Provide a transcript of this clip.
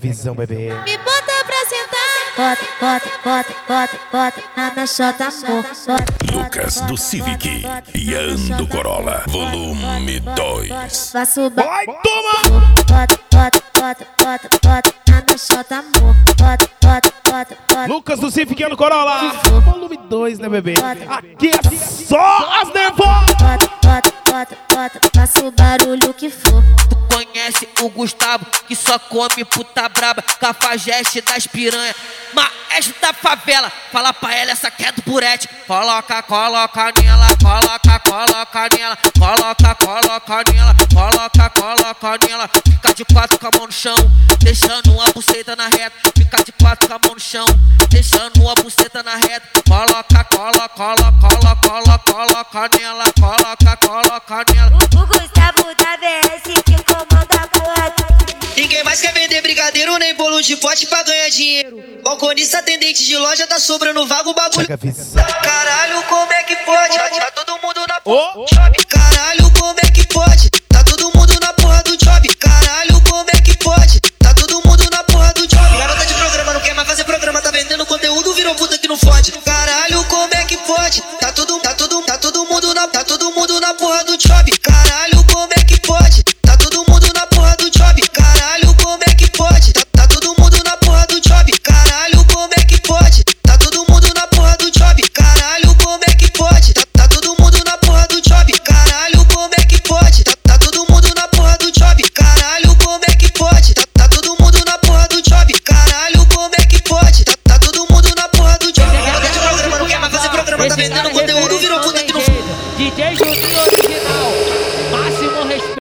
visão, bebê. Me bota pra sentar. Bota na minha chota, amor. Lucas do Civic, Ian do Corolla, volume 2. Faço Vai, toma! bota na minha chota, amor. Bota. Lucas do Civic, Ian do Corolla, volume 2, né, bebê? Aqui é só as nervosas! Bota, faço o barulho que for. Conhece o Gustavo, que só come puta braba, cafajeste das piranha, maestro da favela. Fala pra ela, essa que é do Purete. Coloca nela, coloca nela, coloca nela, coloca nela. Fica de quatro com a mão no chão, deixando uma buceta na reta. Fica de quatro com a mão no chão, deixando uma buceta na reta. Coloca nela, coloca nela. O Gustavo da VS que comanda a porra. Ninguém mais quer vender brigadeiro nem bolo de pote pra ganhar dinheiro. Balconista, atendente de loja, tá sobrando vago bagulho. Pega a visão. Caralho, como é que pode? Tá todo mundo na porra Oh. do job. Caralho, como é que pode? Tá todo mundo na porra do job.